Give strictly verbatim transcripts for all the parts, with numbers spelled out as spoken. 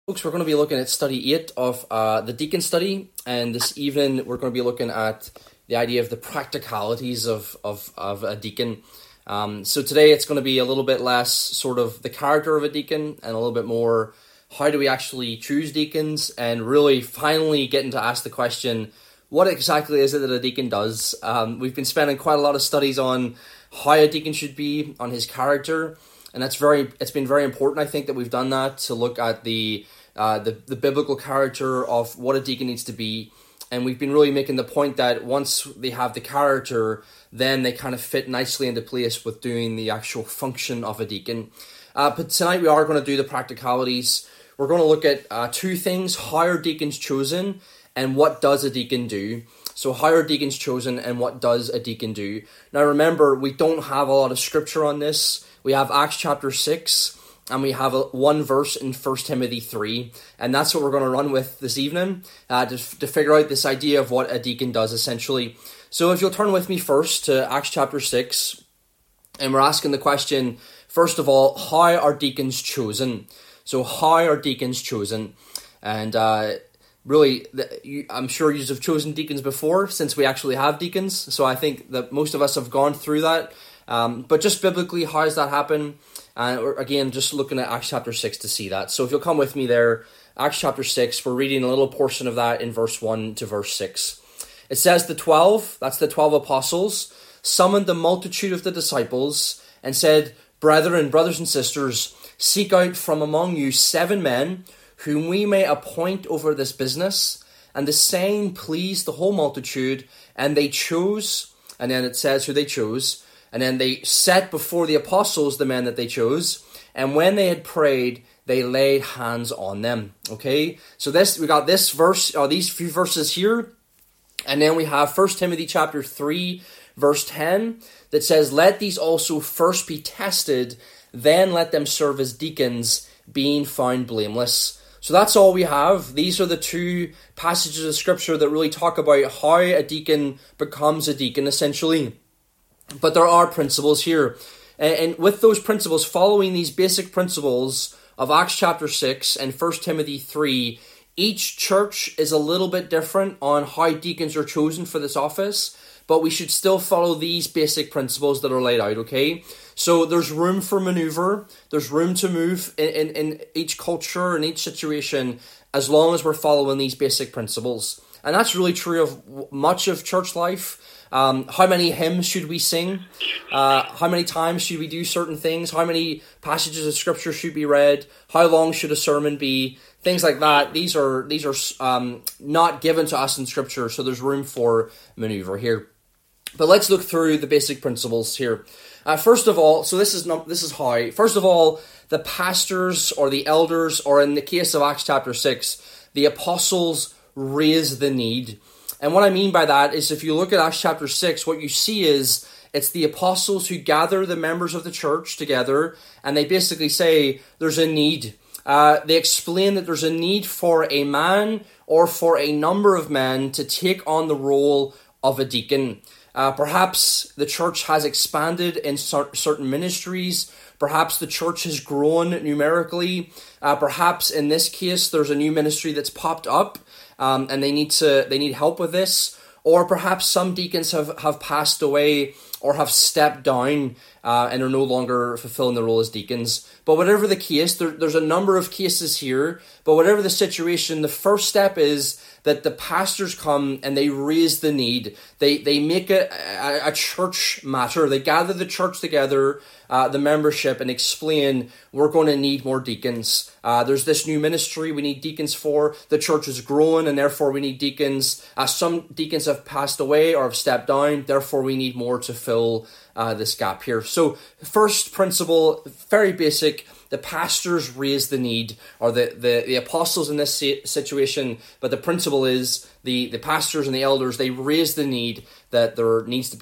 Folks, we're going to be looking at study eight of uh, the deacon study, and this evening we're going to be looking at the idea of the practicalities of, of, of a deacon. Um, so today it's going to be a little bit less sort of the character of a deacon and a little bit more how do we actually choose deacons, and really finally getting to ask the question, what exactly is it that a deacon does? Um, we've been spending quite a lot of studies on how a deacon should be, on his character, and that's very. It's been very important, I think, that we've done that, to look at the uh, the, the biblical character of what a deacon needs to be. And we've been really making the point that once they have the character, then they kind of fit nicely into place with doing the actual function of a deacon. Uh, but tonight we are going to do the practicalities. We're going to look at uh, two things: how are deacons chosen, and what does a deacon do? So how are deacons chosen, and what does a deacon do? Now remember, we don't have a lot of scripture on this. We have Acts chapter six, and we have a, one verse in First Timothy three, and that's what we're going to run with this evening, uh, to, to figure out this idea of what a deacon does, essentially. So if you'll turn with me first to Acts chapter six, and we're asking the question, first of all, how are deacons chosen? So how are deacons chosen? And uh, really, the, you, I'm sure you have chosen deacons before, since we actually have deacons, so I think that most of us have gone through that. Um, but just biblically, how does that happen? And uh, again, just looking at Acts chapter six to see that. So if you'll come with me there, Acts chapter six, we're reading a little portion of that in verse one to verse six. It says, the twelve, that's the twelve apostles, summoned the multitude of the disciples and said, Brethren, brothers and sisters, seek out from among you seven men whom we may appoint over this business. And the saying pleased the whole multitude, and they chose, and then it says who they chose, and then they set before the apostles the men that they chose, and when they had prayed, they laid hands on them. Okay, so this we got this verse, or these few verses here, and then we have First Timothy chapter three, verse ten, that says, Let these also first be tested, then let them serve as deacons, being found blameless. So that's all we have. These are the two passages of scripture that really talk about how a deacon becomes a deacon, essentially. But there are principles here. And with those principles, following these basic principles of Acts chapter six and First Timothy three, each church is a little bit different on how deacons are chosen for this office, but we should still follow these basic principles that are laid out, okay? So there's room for maneuver, there's room to move in, in, in each culture and each situation, as long as we're following these basic principles. And that's really true of much of church life. Um, how many hymns should we sing? Uh, how many times should we do certain things? How many passages of scripture should be read? How long should a sermon be? Things like that. These are these are um, not given to us in scripture, so there's room for maneuver here. But let's look through the basic principles here. Uh, first of all, so this is not this is how. First of all, the pastors or the elders, or in the case of Acts chapter six, the apostles raise the need. And what I mean by that is, if you look at Acts chapter six, what you see is it's the apostles who gather the members of the church together, and they basically say there's a need. Uh, they explain that there's a need for a man or for a number of men to take on the role of a deacon. Uh, perhaps the church has expanded in cer- certain ministries. Perhaps the church has grown numerically. Uh, perhaps in this case, there's a new ministry that's popped up. Um, and they need to they need help with this, or perhaps some deacons have, have passed away or have stepped down uh, and are no longer fulfilling the role as deacons. But whatever the case, there, there's a number of cases here, but whatever the situation, the first step is that the pastors come and they raise the need. They they make a, a, a church matter. They gather the church together, uh, the membership, and explain, we're going to need more deacons. Uh, there's this new ministry we need deacons for. The church is growing, and therefore we need deacons. Uh, some deacons have passed away or have stepped down, therefore we need more to fill uh, this gap here. So first principle, very basic, the pastors raise the need, or the, the, the apostles in this situation, but the principle is the, the pastors and the elders, they raise the need that there needs to be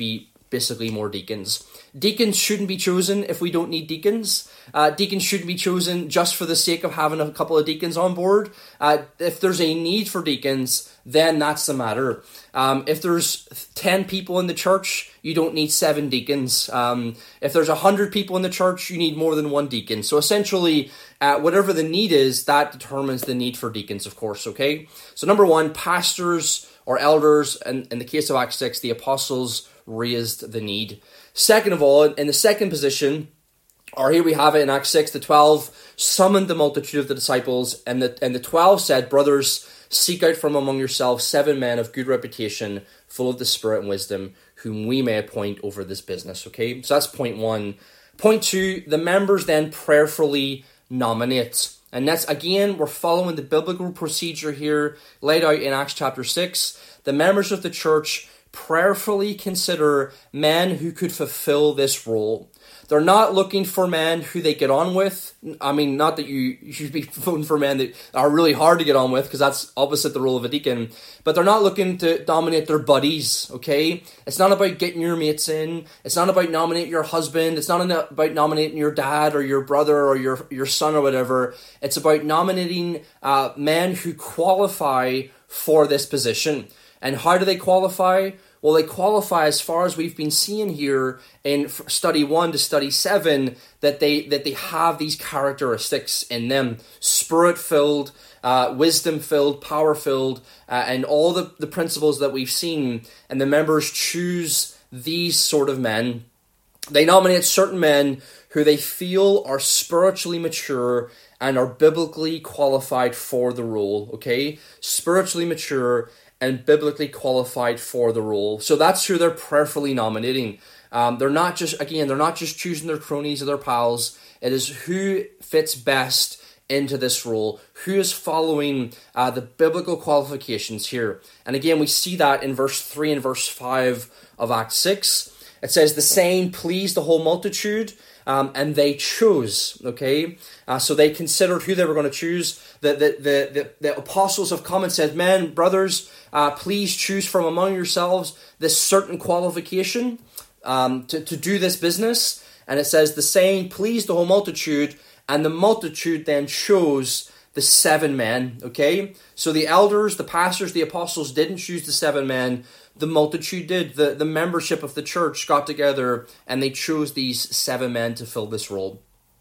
basically more deacons. Deacons shouldn't be chosen if we don't need deacons. Uh, deacons shouldn't be chosen just for the sake of having a couple of deacons on board. Uh, if there's a need for deacons, then that's the matter. Um, if there's ten people in the church, you don't need seven deacons. Um, if there's one hundred people in the church, you need more than one deacon. So essentially, uh, whatever the need is, that determines the need for deacons, of course, okay? So number one, pastors or elders, and in the case of Acts six, the apostles raised the need. Second of all, in the second position, or here we have it in Acts six, the twelve summoned the multitude of the disciples, and the, and the twelve said, brothers, seek out from among yourselves seven men of good reputation, full of the Spirit and wisdom, whom we may appoint over this business. Okay, so that's point one. Point two, the members then prayerfully nominate. And that's, again, we're following the biblical procedure here laid out in Acts chapter six. The members of the church prayerfully consider men who could fulfill this role. They're not looking for men who they get on with. I mean, not that you, you should be voting for men that are really hard to get on with, because that's opposite the role of a deacon. But they're not looking to dominate their buddies, okay? It's not about getting your mates in. It's not about nominating your husband. It's not about nominating your dad or your brother or your, your son or whatever. It's about nominating uh, men who qualify for this position. And how do they qualify? Well, they qualify, as far as we've been seeing here in study one to study seven, that they that they have these characteristics in them: Spirit-filled, uh, wisdom-filled, power-filled, uh, and all the, the principles that we've seen. And the members choose these sort of men. They nominate certain men who they feel are spiritually mature and are biblically qualified for the role, okay? Spiritually mature and biblically qualified for the role. So that's who they're prayerfully nominating. Um, they're not just, again, they're not just choosing their cronies or their pals. It is who fits best into this role, who is following uh, the biblical qualifications here. And again, we see that in verse three and verse five of Acts six. It says, the saying pleased the whole multitude, um, and they chose, okay? Uh, so they considered who they were going to choose. The, the, the, the, the apostles have come and said, men, brothers, uh, please choose from among yourselves this certain qualification um, to, to do this business. And it says, the saying pleased the whole multitude, and the multitude then chose the seven men, okay? So the elders, the pastors, the apostles didn't choose the seven men. The multitude did. The, the membership of the church got together and they chose these seven men to fill this role.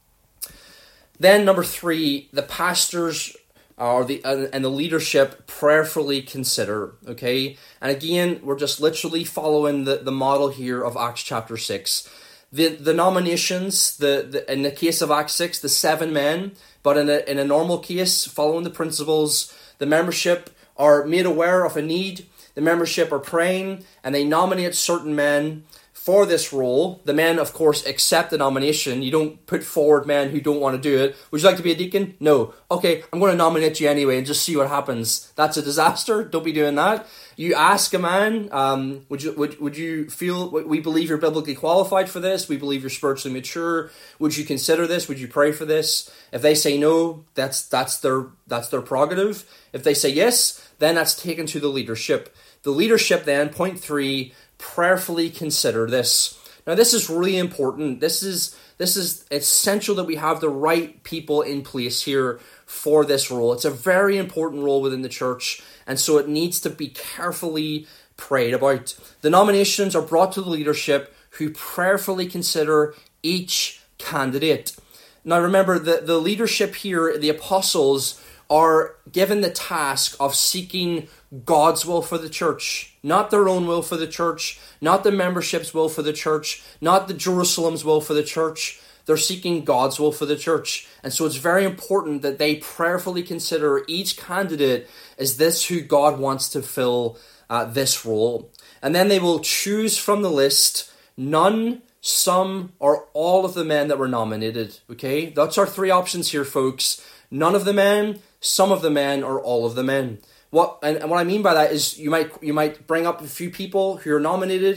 Then number three, the pastors or the uh, and the leadership prayerfully consider, okay? And again, we're just literally following the, the model here of Acts chapter six. The the nominations, the, the in the case of Acts six, the seven men, but in a, in a normal case, following the principles, the membership are made aware of a need. The membership are praying, and they nominate certain men for this role. The men, of course, accept the nomination. You don't put forward men who don't want to do it. Would you like to be a deacon? No. Okay, I'm going to nominate you anyway and just see what happens. That's a disaster. Don't be doing that. You ask a man, um, would you would would you feel, we believe you're biblically qualified for this, we believe you're spiritually mature, would you consider this, would you pray for this? If they say no, that's that's their that's their prerogative. If they say yes, then that's taken to the leadership. The leadership then, point three, prayerfully consider this. Now this is really important. This is this is essential that we have the right people in place here for this role. It's a very important role within the church, and so it needs to be carefully prayed about. The nominations are brought to the leadership, who prayerfully consider each candidate. Now remember, the, the leadership here, the apostles, are given the task of seeking God's will for the church, not their own will for the church, not the membership's will for the church, not the Jerusalem's will for the church. They're seeking God's will for the church. And so it's very important that they prayerfully consider each candidate, is this who God wants to fill uh, this role? And then they will choose from the list none, some, or all of the men that were nominated. Okay, that's our three options here, folks. None of the men, some of the men, or all of the men. What and, and what I mean by that is you might you might bring up a few people who are nominated,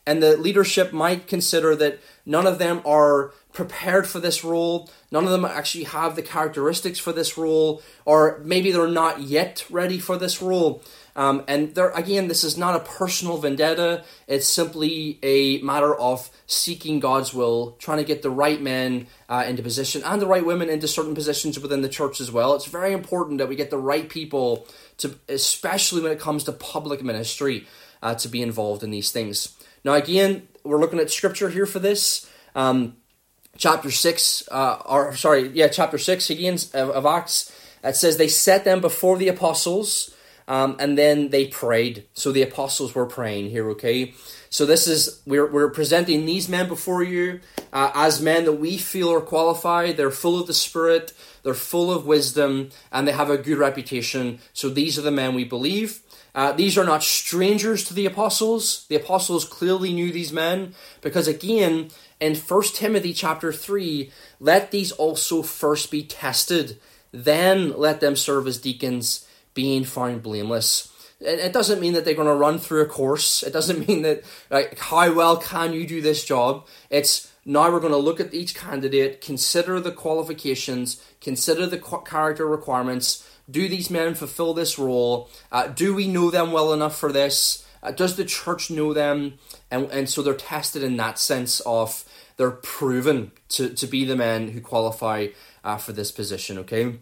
and the leadership might consider that none of them are prepared for this role, none of them actually have the characteristics for this role, or maybe they're not yet ready for this role. Um, and there, again, this is not a personal vendetta. It's simply a matter of seeking God's will, trying to get the right men uh, into position and the right women into certain positions within the church as well. It's very important that we get the right people to, especially when it comes to public ministry, uh, to be involved in these things. Now, again, we're looking at scripture here for this. Um, chapter six, uh, or sorry, yeah, chapter six again of, of Acts. It says they set them before the apostles. Um, and then they prayed. So the apostles were praying here, okay? So this is, we're we're presenting these men before you uh, as men that we feel are qualified. They're full of the Spirit, they're full of wisdom, and they have a good reputation. So these are the men we believe. Uh, these are not strangers to the apostles. The apostles clearly knew these men, because again, in First Timothy chapter three, let these also first be tested, then let them serve as deacons, being found blameless. It doesn't mean that they're going to run through a course. It doesn't mean that, like, how well can you do this job? It's now we're going to look at each candidate, consider the qualifications, consider the character requirements. Do these men fulfill this role? Uh, do we know them well enough for this? Uh, does the church know them? And and so they're tested in that sense of they're proven to, to be the men who qualify uh, for this position, okay?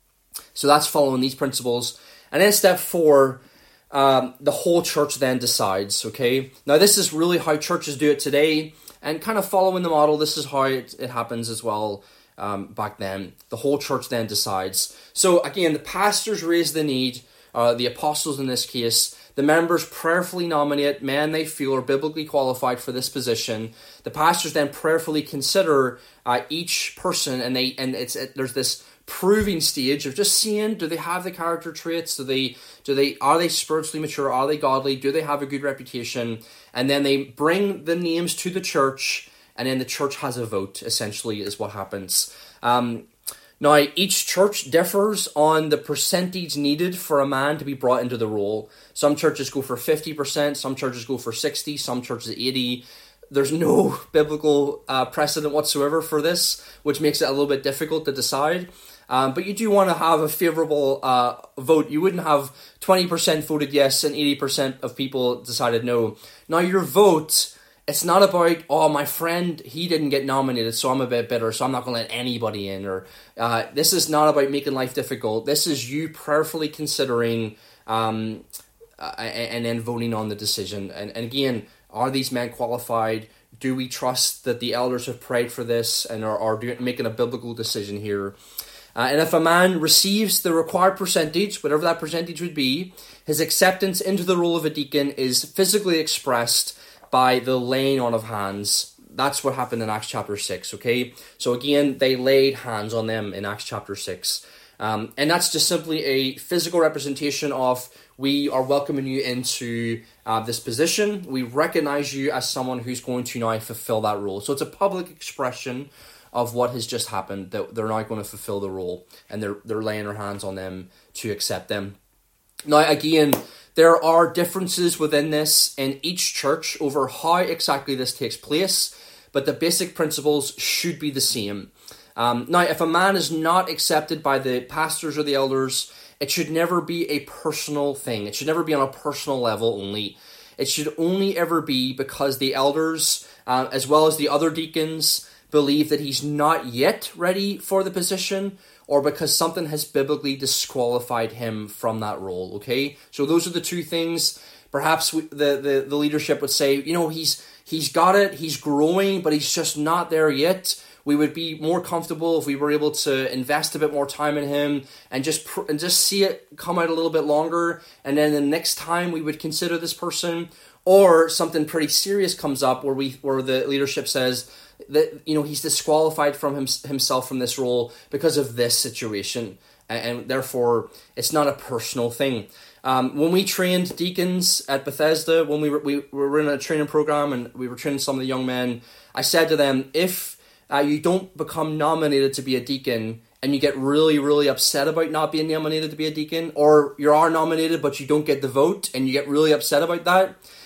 So that's following these principles. And then step four, um, the whole church then decides, okay? Now this is really how churches do it today, and kind of following the model, this is how it, it happens as well um, back then. The whole church then decides. So again, the pastors raise the need, uh, the apostles in this case, the members prayerfully nominate men they feel are biblically qualified for this position. The pastors then prayerfully consider uh, each person, and they and it's it, there's this proving stage of just seeing, do they have the character traits? Do they, do they, are they spiritually mature? Are they godly? Do they have a good reputation? And then they bring the names to the church, and then the church has a vote, essentially, is what happens. Um, now, each church differs on the percentage needed for a man to be brought into the role. Some churches go for fifty percent, some churches go for sixty, some churches eighty. There's no biblical uh, precedent whatsoever for this, which makes it a little bit difficult to decide. Um, but you do want to have a favourable uh, vote. You wouldn't have twenty percent voted yes and eighty percent of people decided no. Now your vote, it's not about, oh, my friend, he didn't get nominated, so I'm a bit bitter, so I'm not going to let anybody in. Or uh, this is not about making life difficult. This is you prayerfully considering um, uh, and then voting on the decision. And, and again, are these men qualified? Do we trust that the elders have prayed for this and are, are doing, making a biblical decision here? Uh, and if a man receives the required percentage, whatever that percentage would be, his acceptance into the role of a deacon is physically expressed by the laying on of hands. That's what happened in Acts chapter six, okay? So again, they laid hands on them in Acts chapter six. Um, and that's just simply a physical representation of, we are welcoming you into uh, this position. We recognize you as someone who's going to now fulfill that role. So it's a public expression of what has just happened, that they're now going to fulfill the role, and they're they're laying their hands on them to accept them. Now, again, there are differences within this in each church over how exactly this takes place, but the basic principles should be the same. Um, now, if a man is not accepted by the pastors or the elders, it should never be a personal thing. It should never be on a personal level only. It should only ever be because the elders, uh, as well as the other deacons, believe that he's not yet ready for the position, or because something has biblically disqualified him from that role, okay? So those are the two things. Perhaps we, the, the, the leadership would say, you know, he's he's got it, he's growing, but he's just not there yet. We would be more comfortable if we were able to invest a bit more time in him and just pr- and just see it come out a little bit longer, and then the next time we would consider this person. Or something pretty serious comes up where we where the leadership says that, you know, he's disqualified from him, himself from this role because of this situation, and, and therefore it's not a personal thing. Um, when we trained deacons at Bethesda, when we were, we were in a training program and we were training some of the young men, I said to them, if uh, you don't become nominated to be a deacon and you get really, really upset about not being nominated to be a deacon, or you are nominated but you don't get the vote and you get really upset about that,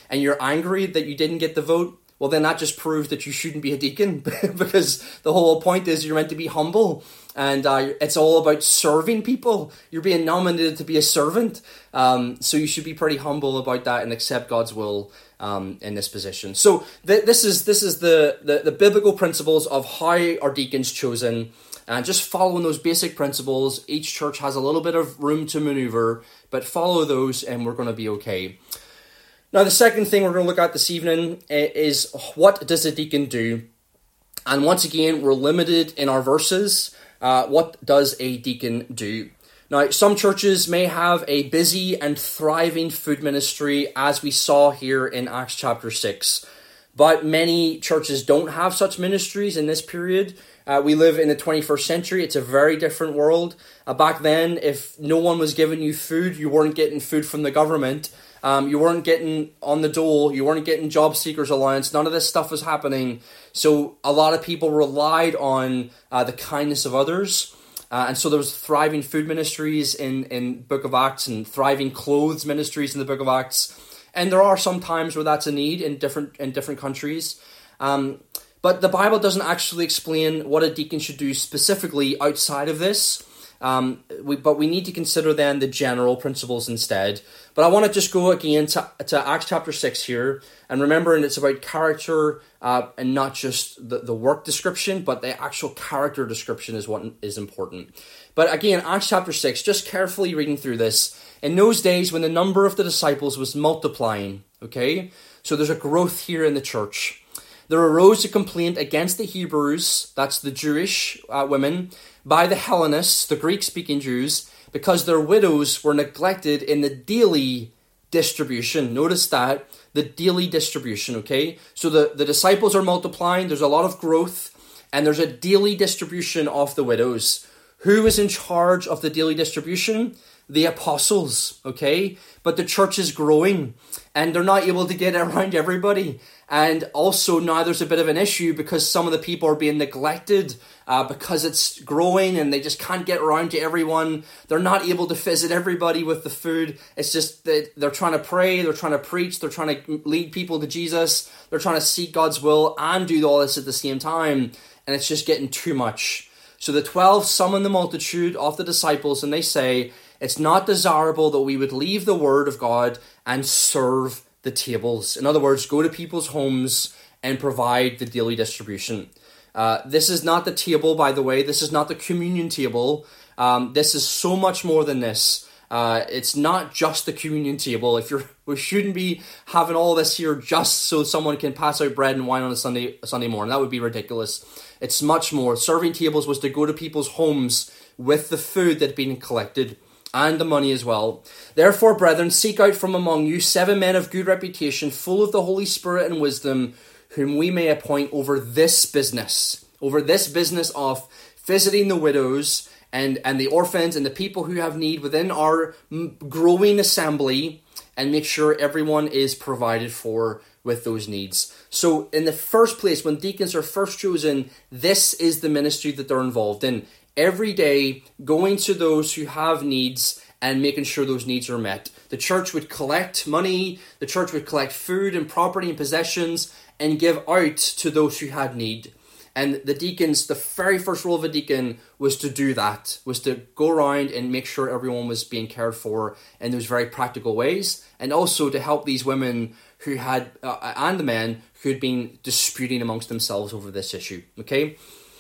and you're angry that you didn't get the vote, well, then that just proves that you shouldn't be a deacon, because the whole point is you're meant to be humble, and uh, it's all about serving people. You're being nominated to be a servant, um, so you should be pretty humble about that and accept God's will um, in this position. So th- this is this is the, the the biblical principles of how our deacons chosen, and just following those basic principles. Each church has a little bit of room to maneuver, but follow those, and we're going to be okay. Now, the second thing we're going to look at this evening is, what does a deacon do? And once again, we're limited in our verses. Uh, what does a deacon do? Now, some churches may have a busy and thriving food ministry, as we saw here in Acts chapter six. But many churches don't have such ministries in this period. Uh, we live in the twenty-first century. It's a very different world. Uh, back then, if no one was giving you food, you weren't getting food from the government. Um, you weren't getting on the dole. You weren't getting job seekers allowance. None of this stuff was happening. So a lot of people relied on uh, the kindness of others. Uh, and so there was thriving food ministries in, in Book of Acts, and thriving clothes ministries in the Book of Acts. And there are some times where that's a need in different in different countries. Um, but the Bible doesn't actually explain what a deacon should do specifically outside of this. Um, we, but we need to consider then the general principles instead. But I want to just go again to, to Acts chapter six here, and remembering it's about character uh, and not just the, the work description, but the actual character description is what is important. But again, Acts chapter six, just carefully reading through this. In those days when the number of the disciples was multiplying, okay, so there's a growth here in the church. There arose a complaint against the Hebrews, that's the Jewish uh, women, by the Hellenists, the Greek-speaking Jews, because their widows were neglected in the daily distribution. Notice that, the daily distribution, okay? So the, the disciples are multiplying, there's a lot of growth, and there's a daily distribution of the widows. Who is in charge of the daily distribution? The apostles, okay? But the church is growing, and they're not able to get around everybody. And also now there's a bit of an issue because some of the people are being neglected uh, because it's growing and they just can't get around to everyone. They're not able to visit everybody with the food. It's just that they're trying to pray, they're trying to preach, they're trying to lead people to Jesus. They're trying to seek God's will and do all this at the same time. And it's just getting too much. So the twelve summon the multitude of the disciples, and they say, it's not desirable that we would leave the word of God and serve the tables. In other words, go to people's homes and provide the daily distribution. Uh, this is not the table, by the way. This is not the communion table. Um, this is so much more than this. Uh, it's not just the communion table. If you're, we shouldn't be having all this here just so someone can pass out bread and wine on a Sunday a Sunday morning. That would be ridiculous. It's much more. Serving tables was to go to people's homes with the food that had been collected, and the money as well. Therefore, brethren, seek out from among you seven men of good reputation, full of the Holy Spirit and wisdom, whom we may appoint over this business, over this business of visiting the widows and, and the orphans and the people who have need within our growing assembly, and make sure everyone is provided for with those needs. So in the first place, when deacons are first chosen, this is the ministry that they're involved in. Every day, going to those who have needs and making sure those needs are met. The church would collect money, the church would collect food and property and possessions and give out to those who had need. And the deacons, the very first role of a deacon was to do that, was to go around and make sure everyone was being cared for in those very practical ways, and also to help these women who had, uh, and the men who had been disputing amongst themselves over this issue, okay?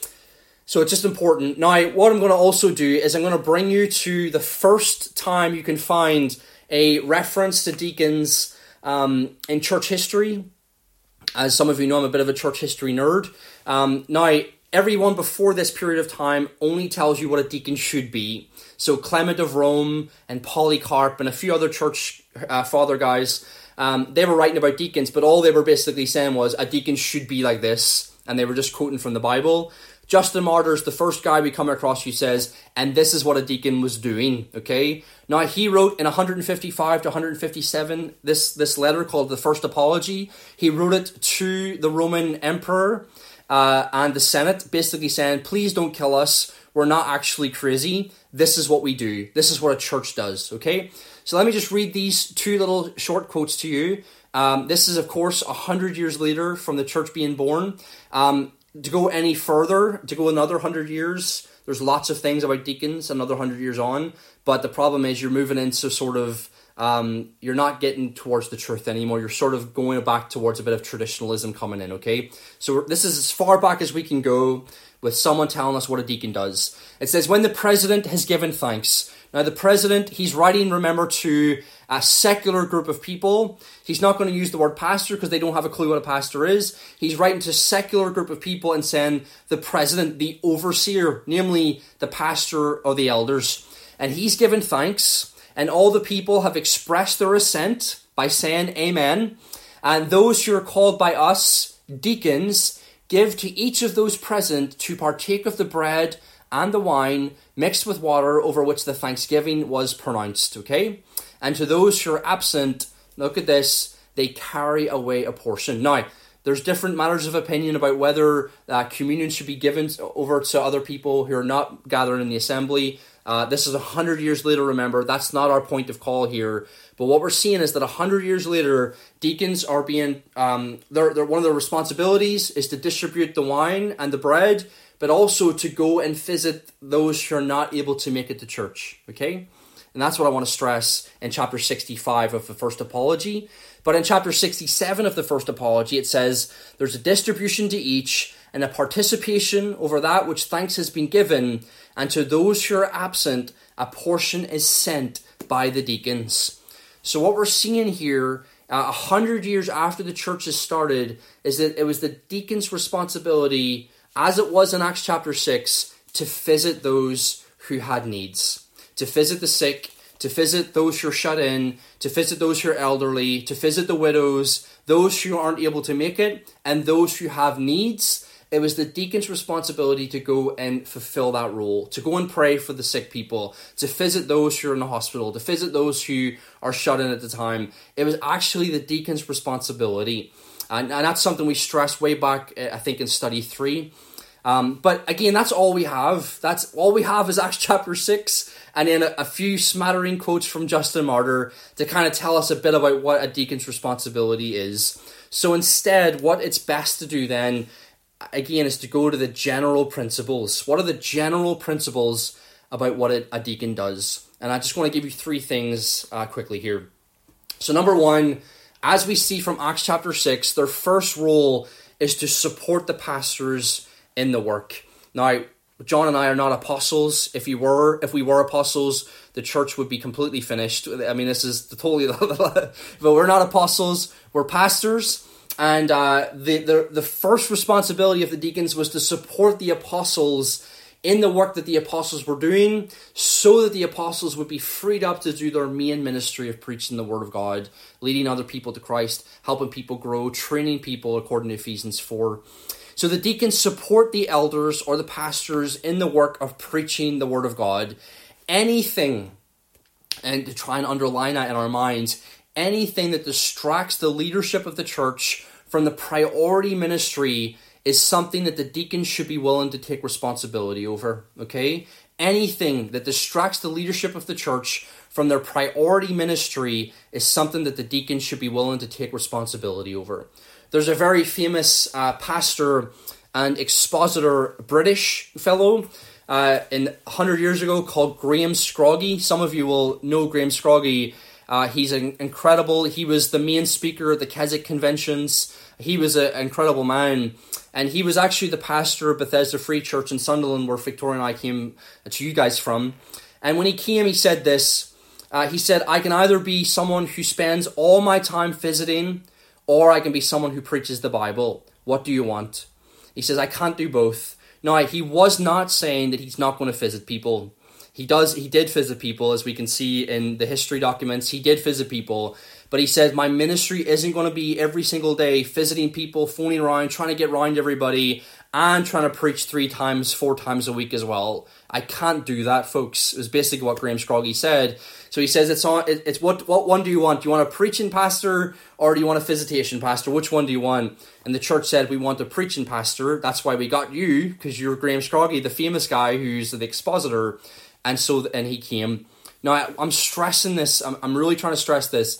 So it's just important. Now, what I'm going to also do is I'm going to bring you to the first time you can find a reference to deacons um, in church history. As some of you know, I'm a bit of a church history nerd. Um, now, everyone before this period of time only tells you what a deacon should be. So Clement of Rome and Polycarp and a few other church uh, father guys, um, they were writing about deacons, but all they were basically saying was a deacon should be like this. And they were just quoting from the Bible. Justin Martyr's the first guy we come across who says, and this is what a deacon was doing, okay? Now, he wrote in one fifty-five to one fifty-seven this, this letter called the First Apology. He wrote it to the Roman Emperor uh, and the Senate, basically saying, please don't kill us. We're not actually crazy. This is what we do. This is what a church does, okay? So let me just read these two little short quotes to you, Um, this is, of course, a hundred years later from the church being born. Um, to go any further, to go another hundred years, there's lots of things about deacons another hundred years on. But the problem is you're moving into sort of, um, you're not getting towards the truth anymore. You're sort of going back towards a bit of traditionalism coming in, okay? So this is as far back as we can go with someone telling us what a deacon does. It says, when the president has given thanks. Now, the president, he's writing, remember, to a secular group of people. He's not going to use the word pastor because they don't have a clue what a pastor is. He's writing to a secular group of people and saying the president, the overseer, namely the pastor or the elders. And he's given thanks, and all the people have expressed their assent by saying amen. And those who are called by us, deacons, give to each of those present to partake of the bread and the wine mixed with water over which the thanksgiving was pronounced, okay? And to those who are absent, look at this, they carry away a portion. Now, there's different matters of opinion about whether uh, communion should be given over to other people who are not gathering in the assembly. Uh, this is a hundred years later, remember. That's not our point of call here. But what we're seeing is that a hundred years later, deacons are being, um, they're, they're, one of their responsibilities is to distribute the wine and the bread, but also to go and visit those who are not able to make it to church, okay? And that's what I want to stress in chapter sixty-five of the First Apology. But in chapter sixty-seven of the First Apology, it says, there's a distribution to each and a participation over that which thanks has been given, and to those who are absent, a portion is sent by the deacons. So what we're seeing here, a uh, hundred years after the church has started, is that it was the deacons' responsibility, as it was in Acts chapter six, to visit those who had needs. To visit the sick, to visit those who are shut in, to visit those who are elderly, to visit the widows, those who aren't able to make it, and those who have needs. It was the deacon's responsibility to go and fulfill that role, to go and pray for the sick people, to visit those who are in the hospital, to visit those who are shut in at the time. It was actually the deacon's responsibility. And, and that's something we stressed way back, I think, in study three. Um, but again, that's all we have. That's all we have is Acts chapter six, and then a, a few smattering quotes from Justin Martyr to kind of tell us a bit about what a deacon's responsibility is. So instead, what it's best to do then, again, is to go to the general principles. What are the general principles about what a, a deacon does? And I just want to give you three things uh, quickly here. So number one, as we see from Acts chapter six, their first role is to support the pastors in the work. Now, John and I are not apostles. If we were, if we were apostles, the church would be completely finished. I mean, this is totally, but we're not apostles. We're pastors, and uh, the, the the first responsibility of the deacons was to support the apostles in the work that the apostles were doing, so that the apostles would be freed up to do their main ministry of preaching the word of God, leading other people to Christ, helping people grow, training people according to Ephesians four. So the deacons support the elders or the pastors in the work of preaching the word of God. Anything, and to try and underline that in our minds, anything that distracts the leadership of the church from the priority ministry is something that the deacons should be willing to take responsibility over, okay? Anything that distracts the leadership of the church from their priority ministry is something that the deacons should be willing to take responsibility over. There's a very famous uh, pastor and expositor British fellow uh, in one hundred years ago called Graham Scroggie. Some of you will know Graham Scroggie. Uh, he's an incredible. He was the main speaker at the Keswick conventions. He was an incredible man. And he was actually the pastor of Bethesda Free Church in Sunderland, where Victoria and I came to you guys from. And when he came, he said this. Uh, he said, I can either be someone who spends all my time visiting, or I can be someone who preaches the Bible. What do you want? He says, I can't do both. Now, he was not saying that he's not going to visit people. He does. He did visit people, as we can see in the history documents. He did visit people. But he said, my ministry isn't going to be every single day visiting people, phoning around, trying to get around everybody, and trying to preach three times, four times a week as well. I can't do that, folks. It was basically what Graham Scroggie said. So he says, it's on. It's what what one do you want? Do you want a preaching pastor, or do you want a visitation pastor? Which one do you want? And the church said, we want a preaching pastor. That's why we got you, because you're Graham Scroggie, the famous guy who's the expositor. And so, and he came. Now, I, I'm stressing this. I'm, I'm really trying to stress this.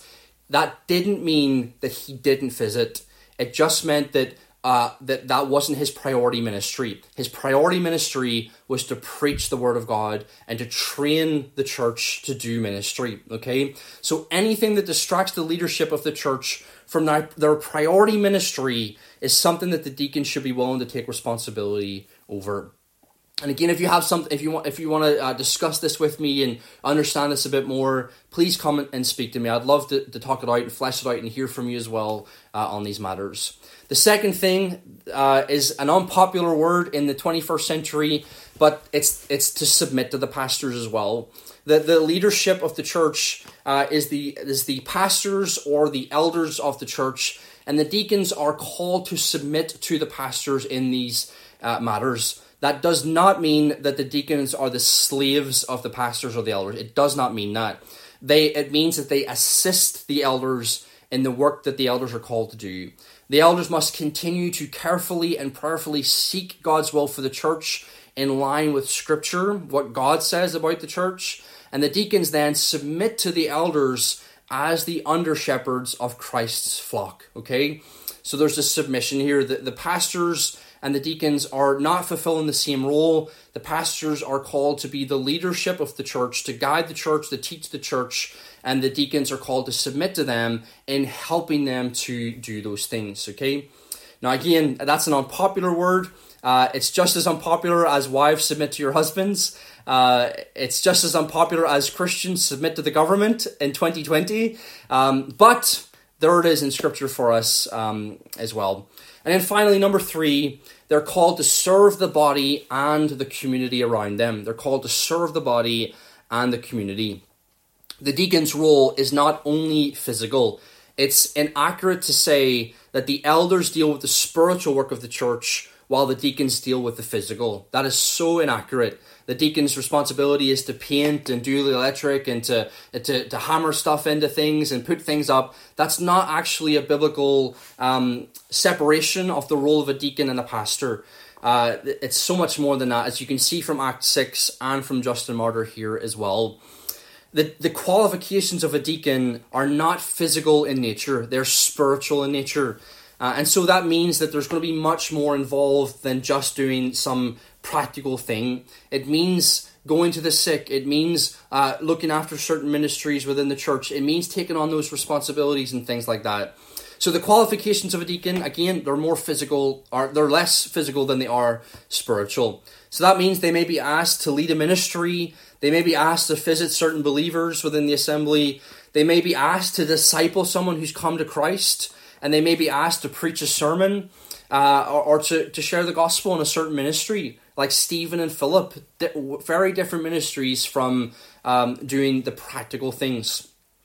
that didn't mean that he didn't visit. It just meant that uh, that that wasn't his priority ministry. His priority ministry was to preach the word of God and to train the church to do ministry, okay? So anything that distracts the leadership of the church from their, their priority ministry is something that the deacons should be willing to take responsibility over. And again, if you have some, if you want, if you want to uh, discuss this with me and understand this a bit more, please come and speak to me. I'd love to, to talk it out and flesh it out and hear from you as well uh, on these matters. The second thing uh, is an unpopular word in the twenty-first century, but it's it's to submit to the pastors as well. The the leadership of the church uh, is the is the pastors or the elders of the church, and the deacons are called to submit to the pastors in these uh, matters. That does not mean that the deacons are the slaves of the pastors or the elders. It does not mean that. They it means that they assist the elders in the work that the elders are called to do. The elders must continue to carefully and prayerfully seek God's will for the church in line with Scripture, what God says about the church, and the deacons then submit to the elders as the under-shepherds of Christ's flock, okay? So there's a submission here. The, the pastors and the deacons are not fulfilling the same role. The pastors are called to be the leadership of the church, to guide the church, to teach the church, and the deacons are called to submit to them in helping them to do those things, okay? Now again, that's an unpopular word. Uh, it's just as unpopular as wives submit to your husbands. Uh, it's just as unpopular as Christians submit to the government in twenty twenty. Um, but there it is in Scripture for us um, as well. And then finally, number three, they're called to serve the body and the community around them. They're called to serve the body and the community. The deacon's role is not only physical. It's inaccurate to say that the elders deal with the spiritual work of the church while the deacons deal with the physical. That is so inaccurate. The deacon's responsibility is to paint and do the electric and to, to, to hammer stuff into things and put things up. That's not actually a biblical um, separation of the role of a deacon and a pastor. Uh, it's so much more than that, as you can see from Acts six and from Justin Martyr here as well. The, the qualifications of a deacon are not physical in nature, they're spiritual in nature. Uh, and so that means that there's going to be much more involved than just doing some practical thing. It means going to the sick. It means uh, looking after certain ministries within the church. It means taking on those responsibilities and things like that. So the qualifications of a deacon, again, they're more physical, or they're less physical than they are spiritual. So that means they may be asked to lead a ministry. They may be asked to visit certain believers within the assembly. They may be asked to disciple someone who's come to Christ. And they may be asked to preach a sermon uh, or, or to, to share the gospel in a certain ministry, like Stephen and Philip, di- very different ministries from um, doing the practical things.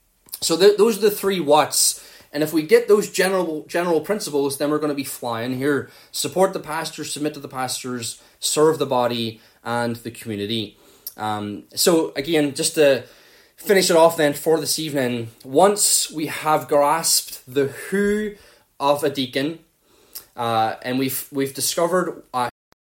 So th- those are the three whats. And if we get those general general principles, then we're going to be flying here. Support the pastors, submit to the pastors, serve the body and the community. Um, so again, just to finish it off then for this evening, once we have grasped the who of a deacon, uh, and we've we've discovered uh,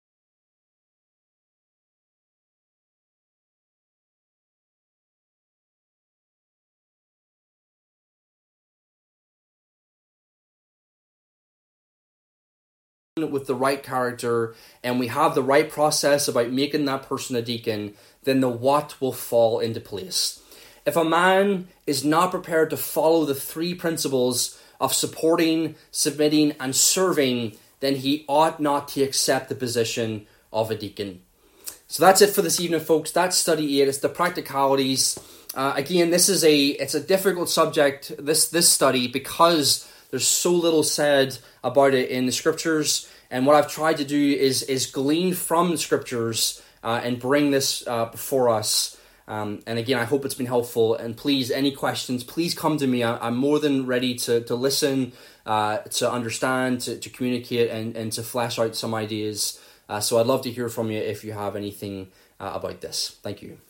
with the right character, and we have the right process about making that person a deacon, then the what will fall into place. If a man is not prepared to follow the three principles of supporting, submitting, and serving, then he ought not to accept the position of a deacon. So that's it for this evening, folks. That's study eight. It's the practicalities. Uh, again, this is a it's a difficult subject, this this study, because there's so little said about it in the scriptures. And what I've tried to do is is glean from the scriptures uh, and bring this uh, before us. Um, and again, I hope it's been helpful. And please, any questions, please come to me. I, I'm more than ready to, to listen, uh, to understand, to, to communicate, and, and to flesh out some ideas. Uh, so I'd love to hear from you if you have anything uh, about this. Thank you.